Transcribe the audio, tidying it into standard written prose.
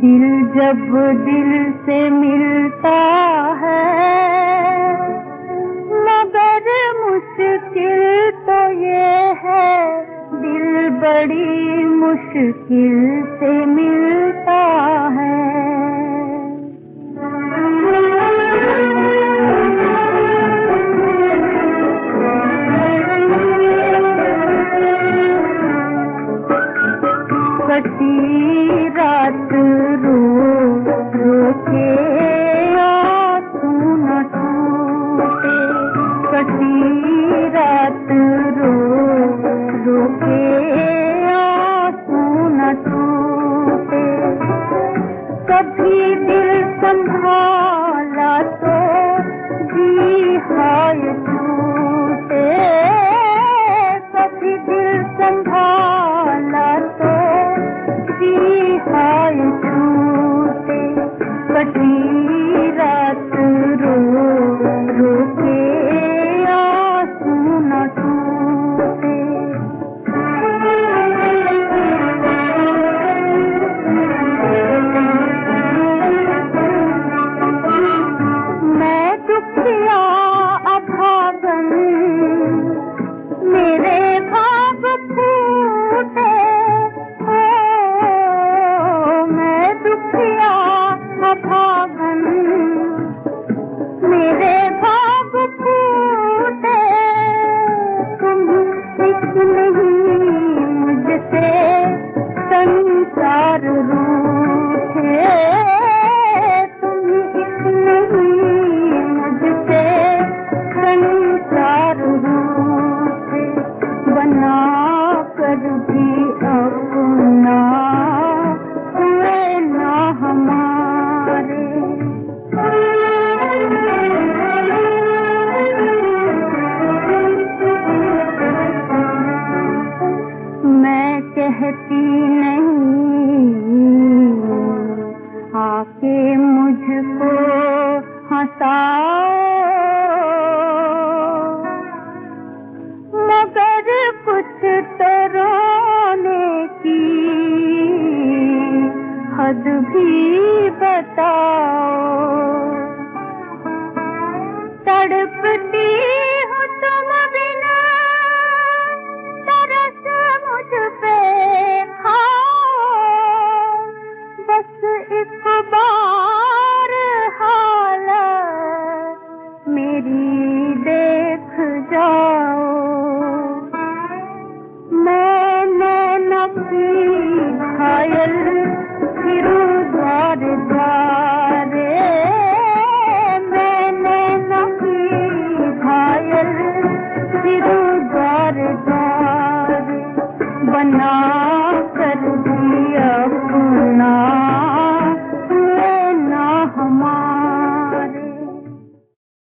दिल जब दिल से मिलता है, मगर मुश्किल तो ये है, दिल बड़ी मुश्किल से मिलता है। कटी रात रो रो के आंसू न टूटे, कटी रात रो रो के आंसू न टूटे। कभी दिल संभाला तो जी हाय छूटे, कभी दिल संभाला तो जी हाय छूटे। कटी रात रो रो के आंसू न टूटे। मैं दुखिया अभागन, मेरे भाग फूटे, दुखिया अभागन, मेरे भाग फूटे। तुम एक नहीं मुझसे संसार रूठे, तुम एक नहीं मुझसे संसार रूठे। बना कर भी अपना हमारे, मैं कहती नहीं आके मुझको हंसाओ, मगर कुछ तो रोने की हद भी बताओ। तड़पती हूँ तुम बिना, तरस मुझ पे खाओ, बस एक बार हालत मेरी देख जाओ। मैंने न की घायल